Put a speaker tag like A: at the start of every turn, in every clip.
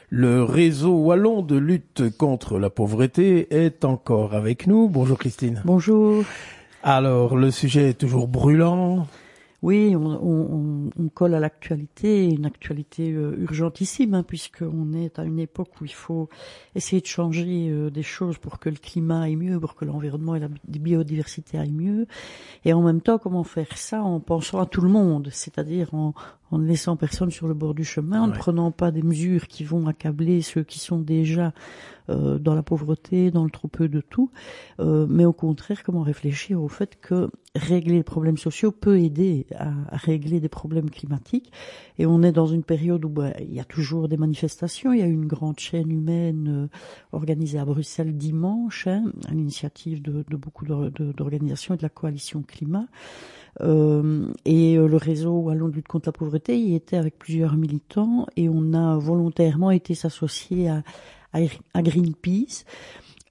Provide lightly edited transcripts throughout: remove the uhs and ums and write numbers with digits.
A: Le réseau wallon de lutte contre la pauvreté est encore avec nous. Bonjour Christine.
B: Bonjour.
A: Alors, le sujet est toujours brûlant.
B: Oui, on colle à l'actualité, une actualité urgentissime, puisqu'on est à une époque où il faut essayer de changer des choses pour que le climat aille mieux, pour que l'environnement et la biodiversité aillent mieux. Et en même temps, comment faire ça en pensant à tout le monde, c'est-à-dire en ne laissant personne sur le bord du chemin, en ne prenant pas des mesures qui vont accabler ceux qui sont déjà dans la pauvreté, dans le trop peu de tout, mais au contraire, comment réfléchir au fait que régler les problèmes sociaux peut aider à régler des problèmes climatiques. Et on est dans une période où il y a toujours des manifestations. Il y a eu une grande chaîne humaine organisée à Bruxelles dimanche, à l'initiative de beaucoup d'organisations et de la coalition climat. Et le réseau wallon de lutte contre la pauvreté y était avec plusieurs militants et on a volontairement été s'associer à Greenpeace. Pourquoi ?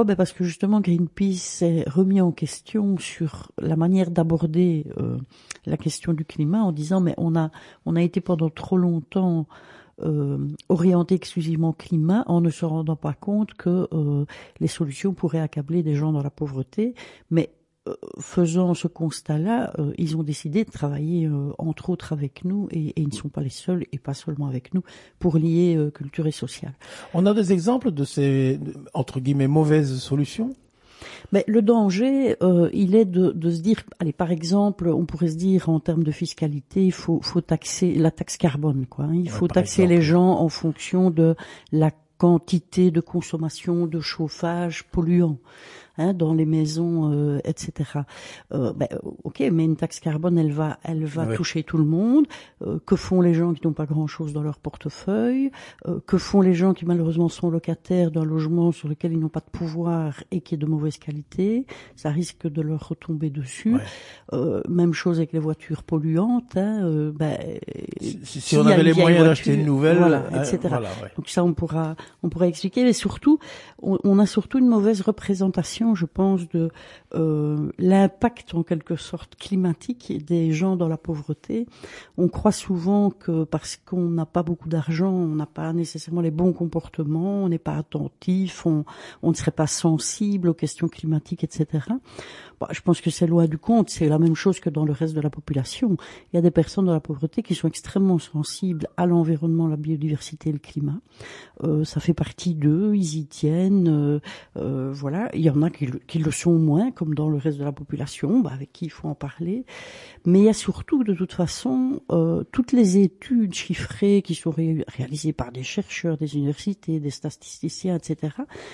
B: Parce que justement Greenpeace s'est remis en question sur la manière d'aborder la question du climat en disant mais on a été pendant trop longtemps orienté exclusivement climat en ne se rendant pas compte que les solutions pourraient accabler des gens dans la pauvreté, mais faisant ce constat-là, ils ont décidé de travailler entre autres avec nous et ils ne sont pas les seuls et pas seulement avec nous pour lier culture et social.
A: On a des exemples de ces entre guillemets mauvaises solutions ?
B: Mais le danger, il est de se dire, allez, par exemple, on pourrait se dire en termes de fiscalité, il faut taxer la taxe carbone, quoi. Il faut taxer les gens en fonction de la quantité de consommation de chauffage polluant. Dans les maisons, etc. Ok, mais une taxe carbone, elle va toucher tout le monde. Que font les gens qui n'ont pas grand-chose dans leur portefeuille ? Que font les gens qui malheureusement sont locataires d'un logement sur lequel ils n'ont pas de pouvoir et qui est de mauvaise qualité ? Ça risque de leur retomber dessus. Même chose avec les voitures polluantes.
A: Si on avait les moyens d'acheter une nouvelle,
B: etc. Donc ça, on pourra expliquer. Mais surtout, on a surtout une mauvaise représentation, je pense, de l'impact en quelque sorte climatique des gens dans la pauvreté. On croit souvent que parce qu'on n'a pas beaucoup d'argent, on n'a pas nécessairement les bons comportements, on n'est pas attentif, on ne serait pas sensible aux questions climatiques, etc. Je pense que c'est loin du compte, c'est la même chose que dans le reste de la population. Il y a des personnes dans la pauvreté qui sont extrêmement sensibles à l'environnement, la biodiversité et le climat. Ça fait partie d'eux, ils y tiennent, voilà. Il y en a qui le sont moins, comme dans le reste de la population, avec qui il faut en parler. Mais il y a surtout, de toute façon, toutes les études chiffrées qui sont réalisées par des chercheurs, des universités, des statisticiens, etc.,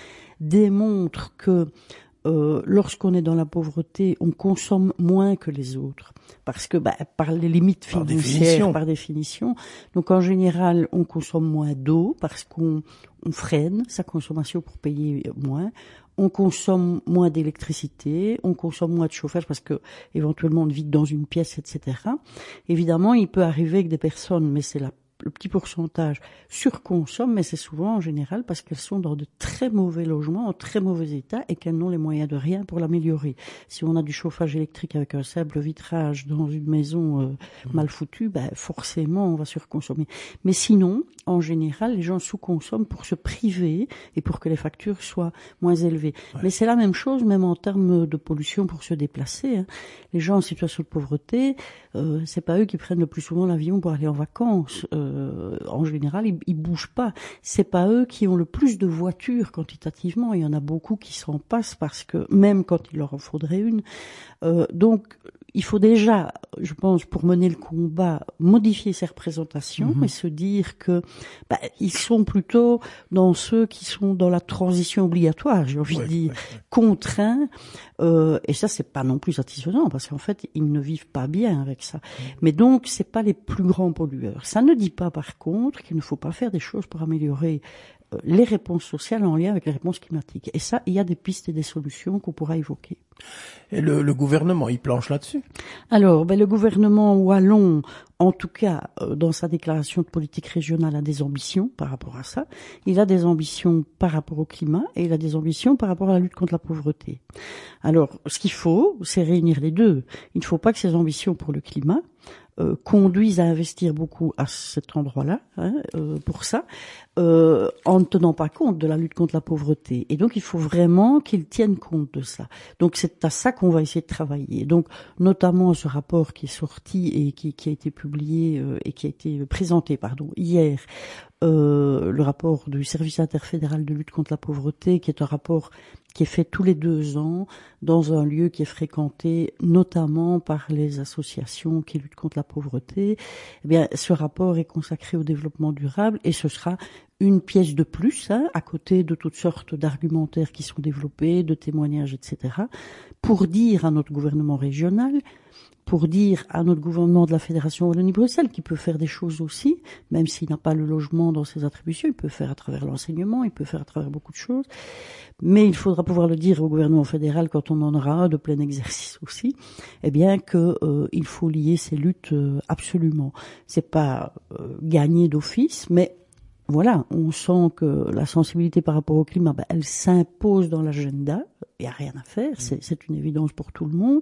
B: démontrent que lorsqu'on est dans la pauvreté, on consomme moins que les autres, parce que par les limites financières, par définition. Donc en général, on consomme moins d'eau parce qu'on freine sa consommation pour payer moins. On consomme moins d'électricité, on consomme moins de chauffage parce que éventuellement on vit dans une pièce, etc. Évidemment, il peut arriver que des personnes, mais c'est le petit pourcentage surconsomme, mais c'est souvent en général parce qu'elles sont dans de très mauvais logements, en très mauvais état et qu'elles n'ont les moyens de rien pour l'améliorer. Si on a du chauffage électrique avec un simple vitrage dans une maison mal foutue, forcément on va surconsommer. Mais sinon, en général, les gens sous-consomment pour se priver et pour que les factures soient moins élevées. Mais c'est la même chose même en termes de pollution pour se déplacer. Les gens en situation de pauvreté, c'est pas eux qui prennent le plus souvent l'avion pour aller en vacances. En général, ils bougent pas. C'est pas eux qui ont le plus de voitures quantitativement. Il y en a beaucoup qui s'en passent parce que même quand il leur en faudrait une. Donc, il faut déjà, je pense, pour mener le combat, modifier ces représentations et se dire que ils sont plutôt dans ceux qui sont dans la transition obligatoire, j'ai envie de dire, contraints. Et ça, c'est pas non plus satisfaisant parce qu'en fait, ils ne vivent pas bien avec ça. Mais donc, c'est pas les plus grands pollueurs. Ça ne dit pas, par contre, qu'il ne faut pas faire des choses pour améliorer les réponses sociales en lien avec les réponses climatiques. Et ça, il y a des pistes et des solutions qu'on pourra évoquer.
A: Et le gouvernement, il planche là-dessus?
B: Alors, le gouvernement wallon, en tout cas, dans sa déclaration de politique régionale, a des ambitions par rapport à ça. Il a des ambitions par rapport au climat et il a des ambitions par rapport à la lutte contre la pauvreté. Alors, ce qu'il faut, c'est réunir les deux. Il ne faut pas que ces ambitions pour le climat conduisent à investir beaucoup à cet endroit-là, pour ça, en ne tenant pas compte de la lutte contre la pauvreté. Et donc, il faut vraiment qu'ils tiennent compte de ça. Donc, c'est à ça qu'on va essayer de travailler. Donc, notamment ce rapport qui est sorti et qui a été publié et qui a été présenté, hier, le rapport du Service interfédéral de lutte contre la pauvreté, qui est un rapport qui est fait tous les 2 ans dans un lieu qui est fréquenté notamment par les associations qui luttent contre la pauvreté. Eh bien, ce rapport est consacré au développement durable et ce sera une pièce de plus, à côté de toutes sortes d'argumentaires qui sont développés, de témoignages, etc., pour dire à notre gouvernement régional, pour dire à notre gouvernement de la Fédération Wallonie-Bruxelles qui peut faire des choses aussi, même s'il n'a pas le logement dans ses attributions, il peut faire à travers l'enseignement, il peut faire à travers beaucoup de choses, mais il faudra pouvoir le dire au gouvernement fédéral quand on en aura un de plein exercice aussi, eh bien que il faut lier ces luttes absolument. C'est pas gagné d'office, mais voilà, on sent que la sensibilité par rapport au climat, elle s'impose dans l'agenda, il n'y a rien à faire, c'est une évidence pour tout le monde.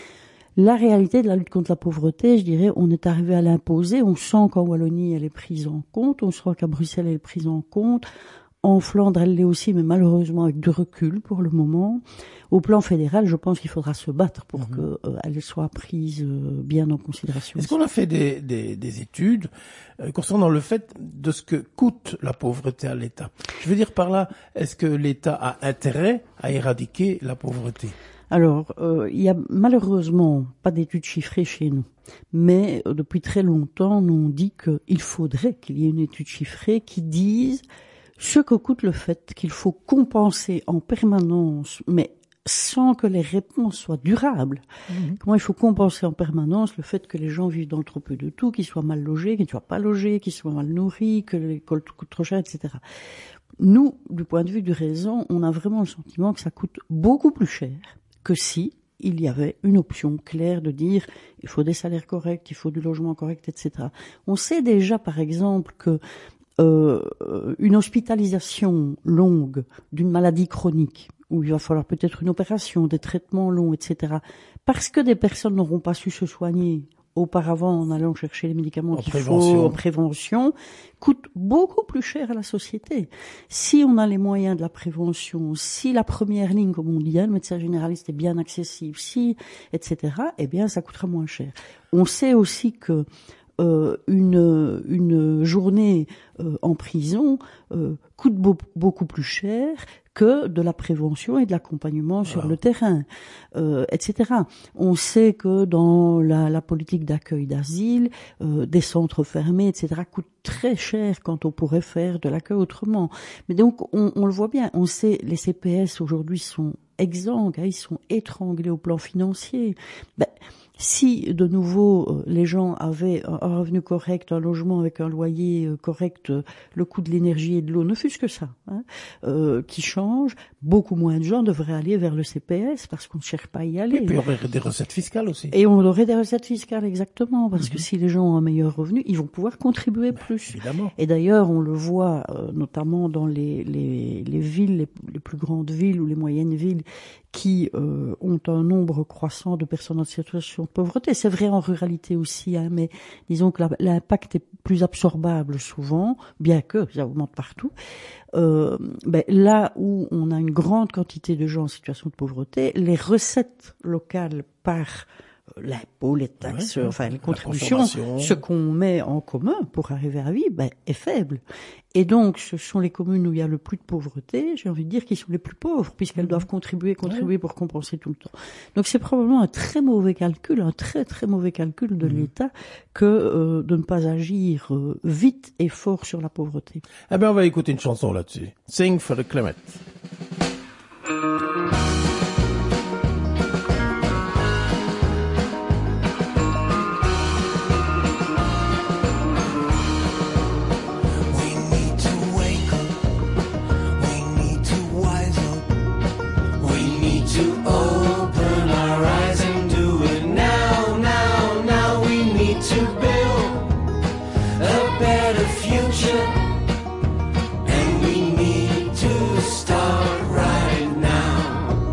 B: La réalité de la lutte contre la pauvreté, je dirais, on est arrivé à l'imposer. On sent qu'en Wallonie, elle est prise en compte. On sent qu'à Bruxelles, elle est prise en compte. En Flandre, elle l'est aussi, mais malheureusement avec du recul pour le moment. Au plan fédéral, je pense qu'il faudra se battre pour qu'elle soit prise bien en considération.
A: Est-ce qu'on a fait des études concernant le fait de ce que coûte la pauvreté à l'État? Je veux dire par là, est-ce que l'État a intérêt à éradiquer la pauvreté?
B: Alors, il y a malheureusement pas d'études chiffrées chez nous, mais depuis très longtemps, nous on dit qu'il faudrait qu'il y ait une étude chiffrée qui dise ce que coûte le fait qu'il faut compenser en permanence, mais sans que les réponses soient durables. Comment il faut compenser en permanence le fait que les gens vivent dans le trop peu de tout, qu'ils soient mal logés, qu'ils ne soient pas logés, qu'ils soient mal nourris, que l'école coûte trop cher, etc. Nous, du point de vue du réseau, on a vraiment le sentiment que ça coûte beaucoup plus cher que si il y avait une option claire de dire il faut des salaires corrects, il faut du logement correct, etc. On sait déjà, par exemple, que une hospitalisation longue d'une maladie chronique, où il va falloir peut-être une opération, des traitements longs, etc., parce que des personnes n'auront pas su se soigner auparavant en allant chercher les médicaments qu'il faut en prévention, coûte beaucoup plus cher à la société. Si on a les moyens de la prévention, si la première ligne, comme on dit, le médecin généraliste est bien accessible, si, etc., eh bien, ça coûtera moins cher. On sait aussi que une journée en prison coûte beaucoup plus cher que de la prévention et de l'accompagnement sur le terrain, etc. On sait que dans la politique d'accueil d'asile, des centres fermés, etc., coûtent très cher quand on pourrait faire de l'accueil autrement. Mais donc, on le voit bien, on sait, les CPS aujourd'hui sont exsangues, ils sont étranglés au plan financier. Si, de nouveau, les gens avaient un revenu correct, un logement avec un loyer correct, le coût de l'énergie et de l'eau, ne fût-ce que ça, qui change, beaucoup moins de gens devraient aller vers le CPS parce qu'on ne cherche pas à y aller.
A: Et puis, il y aurait des recettes fiscales aussi.
B: Et on aurait des recettes fiscales, exactement, parce que si les gens ont un meilleur revenu, ils vont pouvoir contribuer plus.
A: Évidemment.
B: Et d'ailleurs, on le voit notamment dans les villes, les plus grandes villes ou les moyennes villes, qui ont un nombre croissant de personnes en situation de pauvreté. C'est vrai en ruralité aussi, mais disons que l'impact est plus absorbable souvent, bien que ça augmente partout. Là où on a une grande quantité de gens en situation de pauvreté, les recettes locales par l'impôt, les taxes, les contributions, ce qu'on met en commun pour arriver à vivre, est faible. Et donc, ce sont les communes où il y a le plus de pauvreté, j'ai envie de dire, qui sont les plus pauvres, puisqu'elles doivent contribuer pour compenser tout le temps. Donc, c'est probablement un très mauvais calcul, un très très mauvais calcul de l'État que de ne pas agir vite et fort sur la pauvreté.
A: Eh bien, on va écouter une chanson là-dessus. Sing for the Climate.
C: And we need to start right now.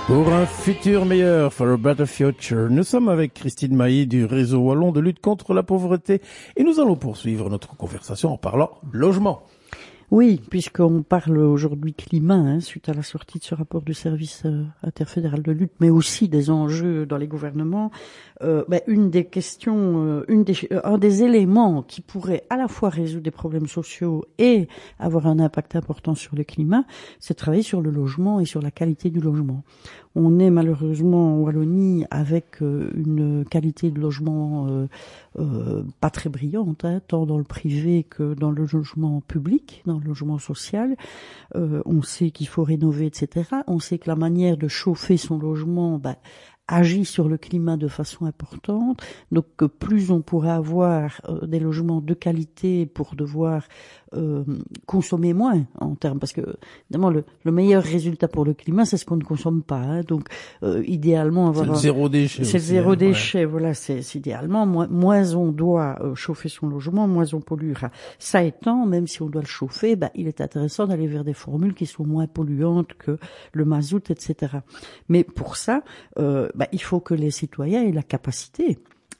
A: Pour un futur meilleur, for a better future, nous sommes avec Christine Mailly du réseau wallon de lutte contre la pauvreté et nous allons poursuivre notre conversation en parlant logement.
B: Oui, puisqu'on parle aujourd'hui climat, suite à la sortie de ce rapport du service interfédéral de lutte, mais aussi des enjeux dans les gouvernements, une des questions, un des éléments qui pourrait à la fois résoudre des problèmes sociaux et avoir un impact important sur le climat, c'est de travailler sur le logement et sur la qualité du logement. On est malheureusement en Wallonie avec une qualité de logement pas très brillante, tant dans le privé que dans le logement public, dans le logement social. On sait qu'il faut rénover, etc. On sait que la manière de chauffer son logement agit sur le climat de façon importante. Donc plus on pourrait avoir des logements de qualité pour devoir consommer moins en termes, parce que évidemment le meilleur résultat pour le climat c'est ce qu'on ne consomme pas, donc idéalement avoir
A: c'est le zéro déchet,
B: c'est le zéro déchet, voilà, c'est idéalement moins on doit chauffer son logement, moins on polluera. Ça étant, même si on doit le chauffer, il est intéressant d'aller vers des formules qui sont moins polluantes que le mazout, etc. Mais pour ça il faut que les citoyens aient la capacité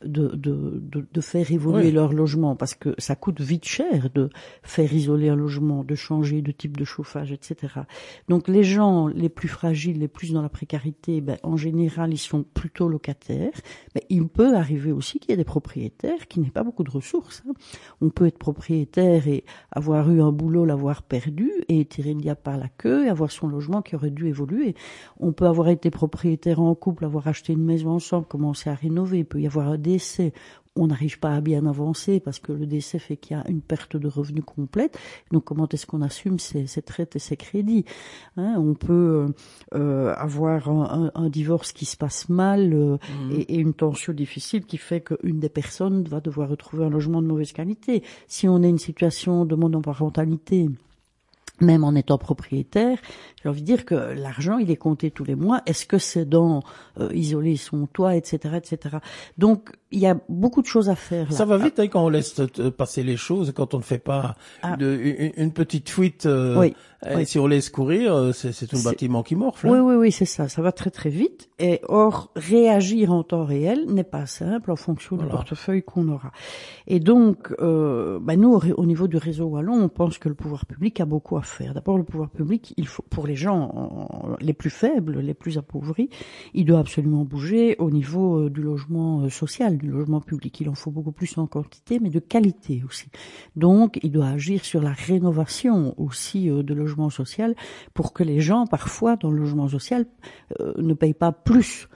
B: de faire évoluer leur logement, parce que ça coûte vite cher de faire isoler un logement, de changer de type de chauffage, etc. Donc les gens les plus fragiles, les plus dans la précarité, en général ils sont plutôt locataires, mais il peut arriver aussi qu'il y ait des propriétaires qui n'aient pas beaucoup de ressources. On peut être propriétaire et avoir eu un boulot, l'avoir perdu et tirer le diable par la queue et avoir son logement qui aurait dû évoluer. On peut avoir été propriétaire en couple, avoir acheté une maison ensemble, commencer à rénover, il peut y avoir un décès, on n'arrive pas à bien avancer parce que le décès fait qu'il y a une perte de revenus complète. Donc comment est-ce qu'on assume ces traites et ces crédits, On peut avoir un divorce qui se passe mal et une tension difficile qui fait qu'une des personnes va devoir retrouver un logement de mauvaise qualité. Si on est une situation de monoparentalité, même en étant propriétaire, j'ai envie de dire que l'argent, il est compté tous les mois. Est-ce que c'est dans isoler son toit, etc., etc. Donc, il y a beaucoup de choses à faire.
A: Ça va vite quand on laisse passer les choses, quand on ne fait pas une petite fuite. Si on laisse courir, c'est tout le bâtiment qui morfle.
B: Oui, c'est ça. Ça va très très vite. Et or, réagir en temps réel n'est pas simple en fonction du portefeuille qu'on aura. Et donc, nous, au niveau du réseau wallon, on pense que le pouvoir public a beaucoup à faire. D'abord, le pouvoir public, il faut, pour les gens les plus faibles, les plus appauvris, il doit absolument bouger au niveau du logement social, du logement public. Il en faut beaucoup plus en quantité, mais de qualité aussi. Donc, il doit agir sur la rénovation aussi de logement social pour que les gens, parfois, dans le logement social, ne payent pas plus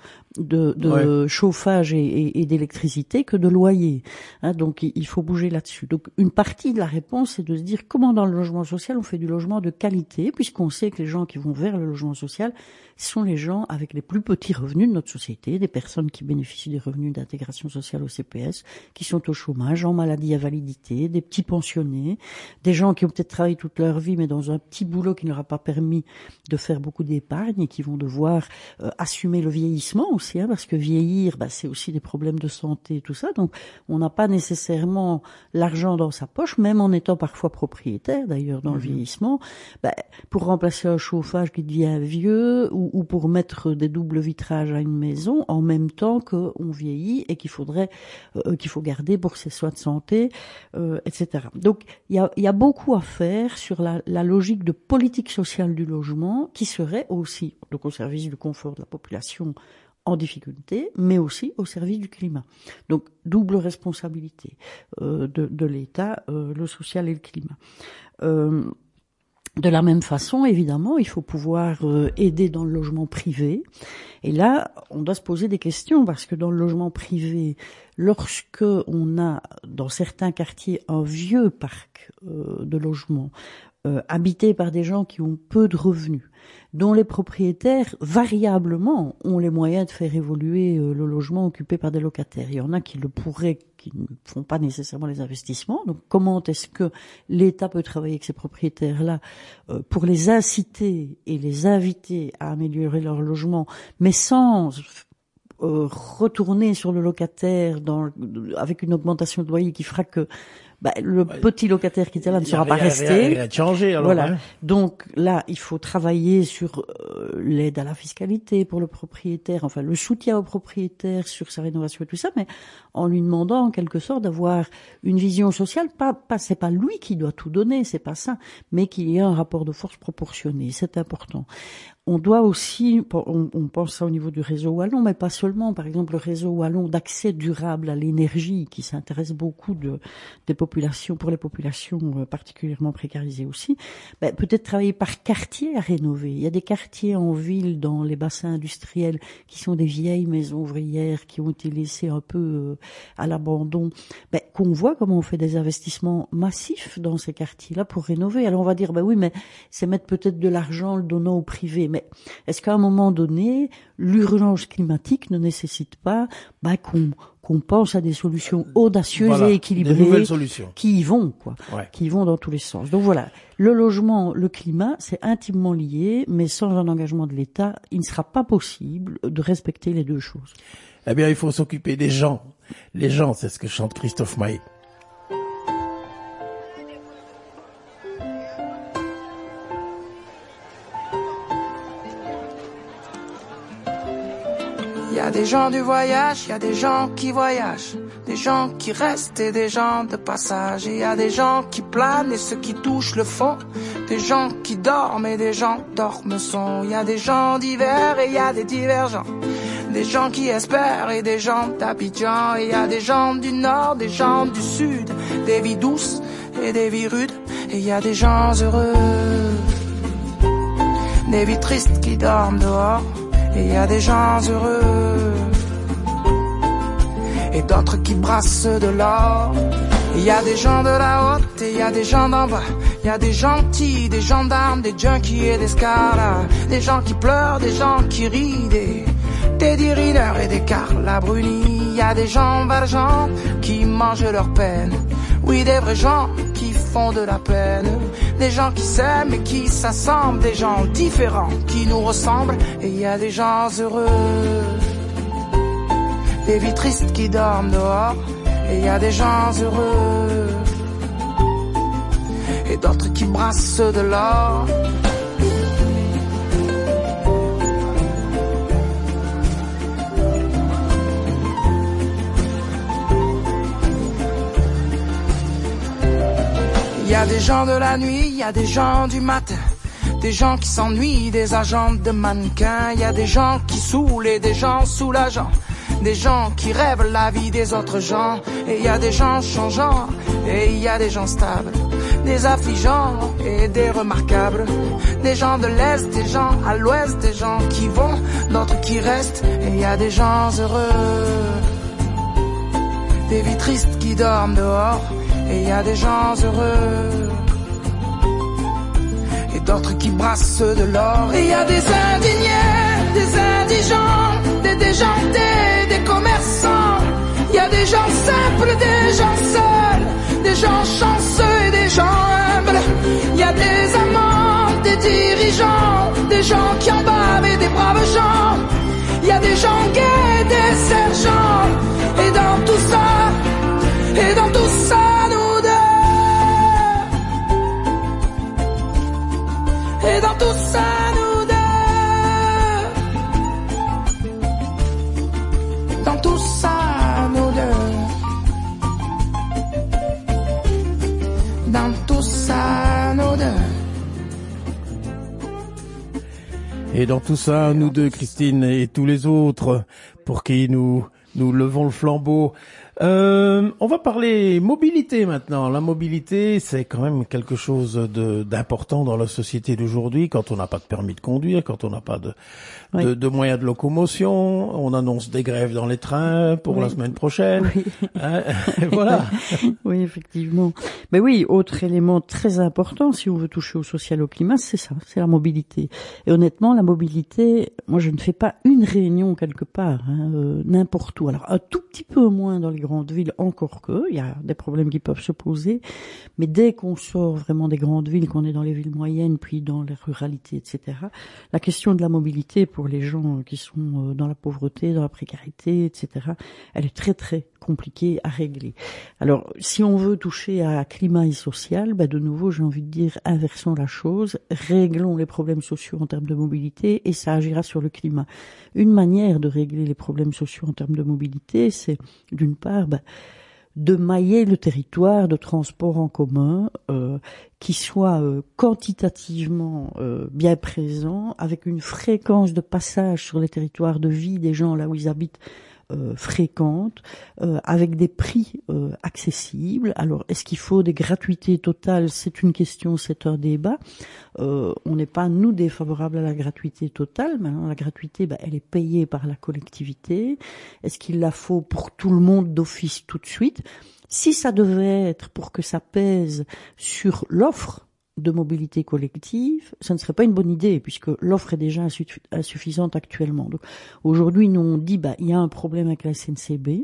B: de chauffage et d'électricité que de loyer. Donc, il faut bouger là-dessus. Donc, une partie de la réponse, c'est de se dire comment dans le logement social on fait du logement de qualité, puisqu'on sait que les gens qui vont vers le logement social sont les gens avec les plus petits revenus de notre société, des personnes qui bénéficient des revenus d'intégration sociale au CPS, qui sont au chômage, en maladie à validité, des petits pensionnés, des gens qui ont peut-être travaillé toute leur vie mais dans un petit boulot qui ne leur a pas permis de faire beaucoup d'épargne et qui vont devoir assumer le vieillissement aussi, parce que vieillir, c'est aussi des problèmes de santé et tout ça. Donc, on n'a pas nécessairement l'argent dans sa poche, même en étant parfois propriétaire, d'ailleurs, dans le vieillissement, pour remplacer un chauffage qui devient vieux ou pour mettre des doubles vitrages à une maison en même temps qu'on vieillit et qu'il faut garder pour ses soins de santé, etc. Donc, il y a beaucoup à faire sur la logique de politique sociale du logement qui serait aussi donc au service du confort de la population en difficulté, mais aussi au service du climat. Donc, double responsabilité de l'État, le social et le climat. De la même façon, évidemment, il faut pouvoir aider dans le logement privé. Et là, on doit se poser des questions parce que dans le logement privé, lorsque on a dans certains quartiers un vieux parc de logements habité par des gens qui ont peu de revenus, dont les propriétaires, variablement, ont les moyens de faire évoluer le logement occupé par des locataires. Il y en a qui le pourraient, qui ne font pas nécessairement les investissements. Donc, comment est-ce que l'État peut travailler avec ces propriétaires-là pour les inciter et les inviter à améliorer leur logement, mais sans retourner sur le locataire avec une augmentation de loyer qui fera que le petit locataire qui était là ne sera pas resté.
A: Rien de changé, alors.
B: Voilà.
A: Hein.
B: Donc là, il faut travailler sur l'aide à la fiscalité pour le propriétaire, enfin le soutien au propriétaire sur sa rénovation et tout ça, mais en lui demandant en quelque sorte d'avoir une vision sociale. C'est pas lui qui doit tout donner, c'est pas ça, mais qu'il y ait un rapport de force proportionné. C'est important. On doit aussi, on pense ça au niveau du réseau wallon, mais pas seulement. Par exemple, le réseau wallon d'accès durable à l'énergie, qui s'intéresse beaucoup des populations, pour les populations particulièrement précarisées aussi. Peut-être travailler par quartier à rénover. Il y a des quartiers en ville, dans les bassins industriels, qui sont des vieilles maisons ouvrières, qui ont été laissées un peu à l'abandon. Qu'on voit comment on fait des investissements massifs dans ces quartiers-là pour rénover. Alors on va dire, oui, mais c'est mettre peut-être de l'argent, le donnant au privé. Mais est-ce qu'à un moment donné, l'urgence climatique ne nécessite pas qu'on pense à des solutions audacieuses et équilibrées,
A: des nouvelles solutions
B: qui y vont, qui vont dans tous les sens. Donc voilà, le logement, le climat, c'est intimement lié, mais sans un engagement de l'État, il ne sera pas possible de respecter les deux choses.
A: Eh bien, il faut s'occuper des gens. Les gens, c'est ce que chante Christophe Maé.
C: Il y a des gens du voyage, il y a des gens qui voyagent, des gens qui restent et des gens de passage. Et il y a des gens qui planent et ceux qui touchent le fond, des gens qui dorment et des gens dorment sont. Il y a des gens divers et il y a des divergents, des gens qui espèrent et des gens d'Abidjan. Et il y a des gens du nord, des gens du sud, des vies douces et des vies rudes. Et il y a des gens heureux, des vies tristes qui dorment dehors. Et il y a des gens heureux et d'autres qui brassent de l'or. Il y a des gens de la haute et il y a des gens d'en bas. Il y a des gentils, des gendarmes, des junkies et des scaras, des gens qui pleurent, des gens qui rient, des Teddy Riner et des Carla Bruni. Il y a des gens valjean qui mangent leur peine. Oui, des vrais gens qui font de la peine. Des gens qui s'aiment et qui s'assemblent. Des gens différents qui nous ressemblent. Et il y a des gens heureux, des vies tristes qui dorment dehors. Et il y a des gens heureux et d'autres qui brassent de l'or. Il y a des gens de la nuit, il y a des gens du matin, des gens qui s'ennuient, des agents de mannequins. Il y a des gens qui saoulent et des gens soulageants, des gens qui rêvent la vie des autres gens. Et il y a des gens changeants et il y a des gens stables, des affligeants et des remarquables, des gens de l'Est, des gens à l'Ouest, des gens qui vont, d'autres qui restent. Et il y a des gens heureux, des vies tristes qui dorment dehors. Et il y a des gens heureux et d'autres qui brassent de l'or. Et il y a des indignés, des indigents, des déjantés, des commerçants. Il y a des gens simples, des gens seuls, des gens chanceux et des gens humbles. Il y a des amants, des dirigeants, des gens qui en bavent et des braves gens. Il y a des gens gays, des sergents. Et dans tout ça, nous deux. Et dans tout ça, nous deux. Dans tout ça, nous deux. Dans tout ça, nous deux.
A: Et dans tout ça, nous deux, Christine, et tous les autres, pour qui nous levons le flambeau. On va parler mobilité maintenant. La mobilité, c'est quand même quelque chose d'important dans la société d'aujourd'hui. Quand on n'a pas de permis de conduire, quand on n'a pas de moyens de locomotion, on annonce des grèves dans les trains pour la semaine prochaine.
B: Oui.
A: Hein, voilà.
B: Oui, effectivement. Mais oui, autre élément très important, si on veut toucher au social, au climat, c'est ça, c'est la mobilité. Et honnêtement, la mobilité, moi je ne fais pas une réunion quelque part, n'importe où. Alors un tout petit peu moins dans les grandes grandes villes, encore que, il y a des problèmes qui peuvent se poser, mais dès qu'on sort vraiment des grandes villes, qu'on est dans les villes moyennes, puis dans les ruralités, etc., la question de la mobilité pour les gens qui sont dans la pauvreté, dans la précarité, etc., elle est très très compliquée à régler. Alors, si on veut toucher à climat et social, de nouveau, j'ai envie de dire, inversons la chose, réglons les problèmes sociaux en termes de mobilité et ça agira sur le climat. Une manière de régler les problèmes sociaux en termes de mobilité, c'est d'une part de mailler le territoire de transport en commun qui soit quantitativement bien présent, avec une fréquence de passage sur les territoires de vie des gens là où ils habitent fréquentes, avec des prix accessibles. Alors, est-ce qu'il faut des gratuités totales? C'est une question, c'est un débat. On n'est pas, nous, défavorables à la gratuité totale. Maintenant, la gratuité, elle est payée par la collectivité. Est-ce qu'il la faut pour tout le monde d'office tout de suite? Si ça devait être pour que ça pèse sur l'offre de mobilité collective, ça ne serait pas une bonne idée puisque l'offre est déjà insuffisante actuellement. Donc, aujourd'hui, nous on dit il y a un problème avec la SNCB,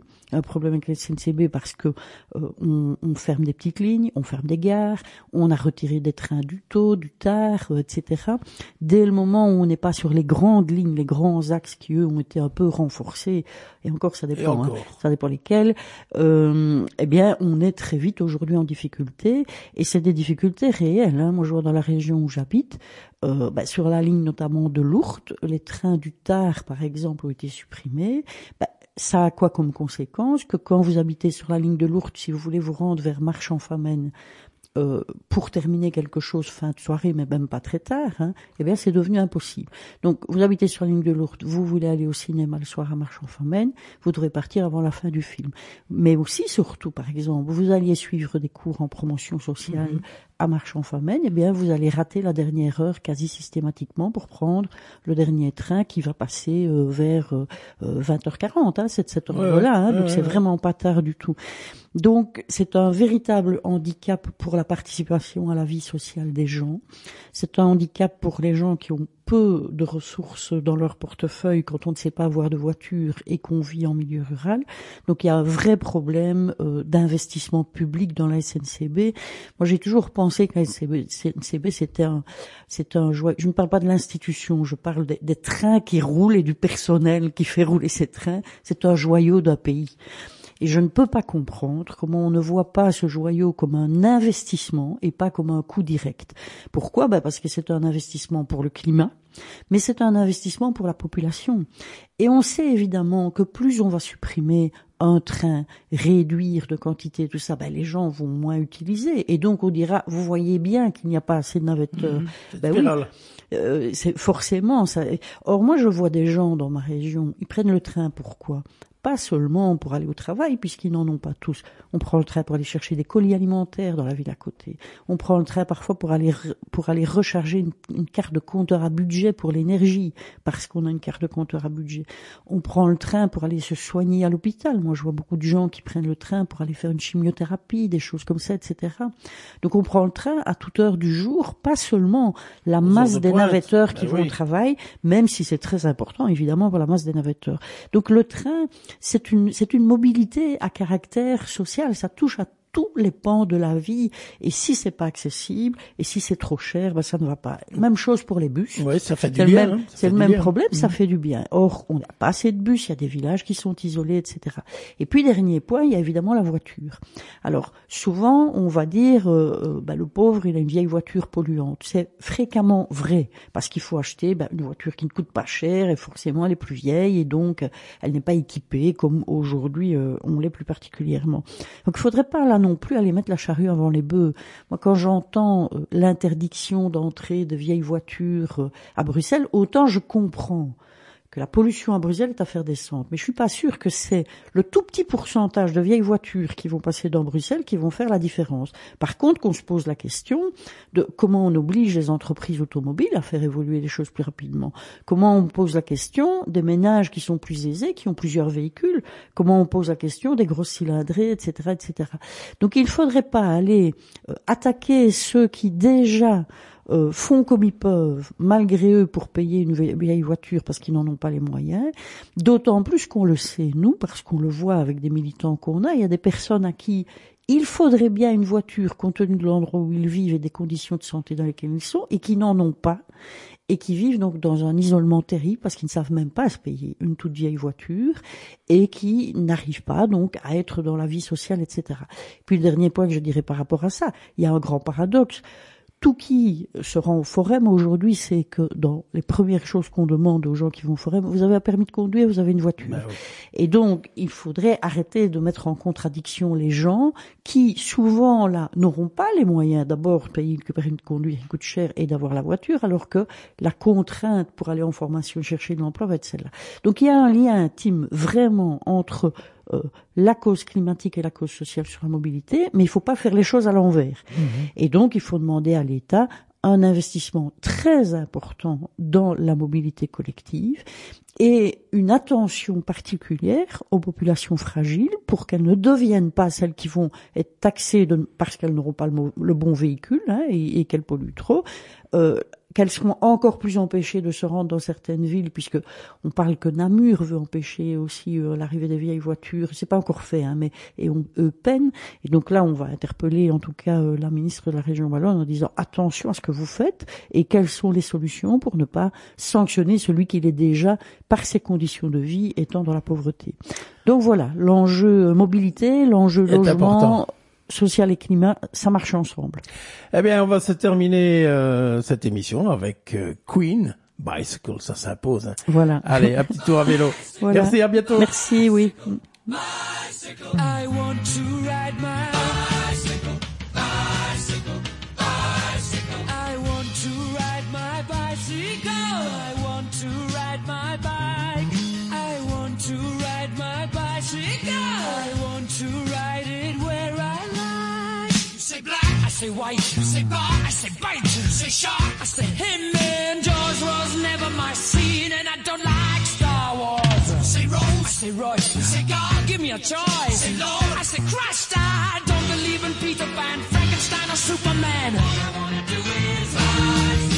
B: parce que on ferme des petites lignes, on ferme des gares, on a retiré des trains du tôt, du tard, etc. Dès le moment où on n'est pas sur les grandes lignes, les grands axes qui eux ont été un peu renforcés, et encore ça dépend, ça dépend lesquels, eh bien on est très vite aujourd'hui en difficulté, et c'est des difficultés réelles. Moi, je vois dans la région où j'habite, sur la ligne notamment de Lourdes, les trains du tard, par exemple, ont été supprimés. Ça a quoi comme conséquence? Que quand vous habitez sur la ligne de Lourdes, si vous voulez vous rendre vers Marche-en-Famenne, pour terminer quelque chose fin de soirée, mais même pas très tard, eh bien c'est devenu impossible. Donc vous habitez sur la ligne de Lourdes, vous voulez aller au cinéma le soir à Marche-en-Famenne, vous devrez partir avant la fin du film. Mais aussi, surtout, par exemple, vous alliez suivre des cours en promotion sociale à Marche-en-Famenne, eh bien vous allez rater la dernière heure quasi systématiquement pour prendre le dernier train qui va passer vers 20h40, c'est cette heure-là, donc c'est vraiment pas tard du tout. Donc c'est un véritable handicap pour la participation à la vie sociale des gens. C'est un handicap pour les gens qui ont peu de ressources dans leur portefeuille quand on ne sait pas avoir de voiture et qu'on vit en milieu rural. Donc il y a un vrai problème d'investissement public dans la SNCB. Moi j'ai toujours pensé que la SNCB c'est un joyau. Je ne parle pas de l'institution, je parle des trains qui roulent et du personnel qui fait rouler ces trains. C'est un joyau d'un pays. Et je ne peux pas comprendre comment on ne voit pas ce joyau comme un investissement et pas comme un coût direct. Pourquoi ? Parce que c'est un investissement pour le climat, mais c'est un investissement pour la population. Et on sait évidemment que plus on va supprimer un train, réduire de quantité, tout ça, les gens vont moins utiliser. Et donc on dira, vous voyez bien qu'il n'y a pas assez de navetteurs. Oui, c'est forcément ça. Or moi je vois des gens dans ma région, ils prennent le train pourquoi ? Pas seulement pour aller au travail, puisqu'ils n'en ont pas tous. On prend le train pour aller chercher des colis alimentaires dans la ville à côté. On prend le train parfois pour aller recharger une carte de compteur à budget pour l'énergie, parce qu'on a une carte de compteur à budget. On prend le train pour aller se soigner à l'hôpital. Moi, je vois beaucoup de gens qui prennent le train pour aller faire une chimiothérapie, des choses comme ça, etc. Donc, on prend le train à toute heure du jour, pas seulement la masse des navetteurs qui vont au travail, même si c'est très important, évidemment, pour la masse des navetteurs. Donc, le train, c'est une mobilité à caractère social, ça touche à tous les pans de la vie, et si c'est pas accessible, et si c'est trop cher, ça ne va pas. Même chose pour les bus.
A: Oui, ça fait du bien.
B: C'est le même problème, ça fait du bien. Or, on n'a pas assez de bus, il y a des villages qui sont isolés, etc. Et puis, dernier point, il y a évidemment la voiture. Alors, souvent, on va dire, le pauvre, il a une vieille voiture polluante. C'est fréquemment vrai, parce qu'il faut acheter une voiture qui ne coûte pas cher, et forcément, elle est plus vieille, et donc, elle n'est pas équipée, comme aujourd'hui, on l'est plus particulièrement. Donc, il faudrait pas, là, non plus aller mettre la charrue avant les bœufs. Moi, quand j'entends l'interdiction d'entrée de vieilles voitures à Bruxelles, autant je comprends que la pollution à Bruxelles est à faire descendre. Mais je suis pas sûre que c'est le tout petit pourcentage de vieilles voitures qui vont passer dans Bruxelles qui vont faire la différence. Par contre, qu'on se pose la question de comment on oblige les entreprises automobiles à faire évoluer les choses plus rapidement. Comment on pose la question des ménages qui sont plus aisés, qui ont plusieurs véhicules. Comment on pose la question des grosses cylindrées, etc., etc. Donc, il faudrait pas aller attaquer ceux qui déjà font comme ils peuvent, malgré eux, pour payer une vieille voiture parce qu'ils n'en ont pas les moyens. D'autant plus qu'on le sait, nous, parce qu'on le voit avec des militants qu'on a, il y a des personnes à qui il faudrait bien une voiture compte tenu de l'endroit où ils vivent et des conditions de santé dans lesquelles ils sont et qui n'en ont pas et qui vivent donc dans un isolement terrible parce qu'ils ne savent même pas se payer une toute vieille voiture et qui n'arrivent pas donc à être dans la vie sociale, etc. Puis le dernier point que je dirais par rapport à ça, il y a un grand paradoxe. Tout qui se rend au forum aujourd'hui, c'est que dans les premières choses qu'on demande aux gens qui vont au forum, vous avez un permis de conduire, vous avez une voiture. Oui. Et donc, il faudrait arrêter de mettre en contradiction les gens qui, souvent, là, n'auront pas les moyens d'abord de payer le permis de conduire qui coûte cher et d'avoir la voiture, alors que la contrainte pour aller en formation chercher de l'emploi va être celle-là. Donc, il y a un lien intime vraiment entre la cause climatique et la cause sociale sur la mobilité, mais il faut pas faire les choses à l'envers. Et donc, il faut demander à l'État un investissement très important dans la mobilité collective et une attention particulière aux populations fragiles pour qu'elles ne deviennent pas celles qui vont être taxées parce qu'elles n'auront pas le bon véhicule et qu'elles polluent trop. Qu'elles seront encore plus empêchées de se rendre dans certaines villes, puisque on parle que Namur veut empêcher aussi l'arrivée des vieilles voitures. C'est pas encore fait, mais eux peinent. Et donc là, on va interpeller en tout cas la ministre de la région wallonne en disant attention à ce que vous faites et quelles sont les solutions pour ne pas sanctionner celui qui l'est déjà par ses conditions de vie étant dans la pauvreté. Donc voilà, l'enjeu mobilité, l'enjeu logement. Important. Social et climat, ça marche ensemble.
A: Eh bien, on va se terminer cette émission avec Queen, Bicycle, ça s'impose.
B: Voilà.
A: Allez, un petit tour à vélo.
B: Voilà.
A: Merci, à bientôt.
B: Merci, oui.
C: Bicycle, I want to ride my bicycle, bicycle, bicycle. I want to ride my bicycle. I want to ride my bike. I want to ride my bicycle. I want to ride it where I say black, I say white, you say bar, I say bite, you say shark, I say him and Jaws was never my scene and I don't like Star Wars. You say Rose, I say Royce, you say God, give me a choice. Say Lord, I say Christ, I don't believe in Peter Pan, Frankenstein or Superman. All I wanna do is ride.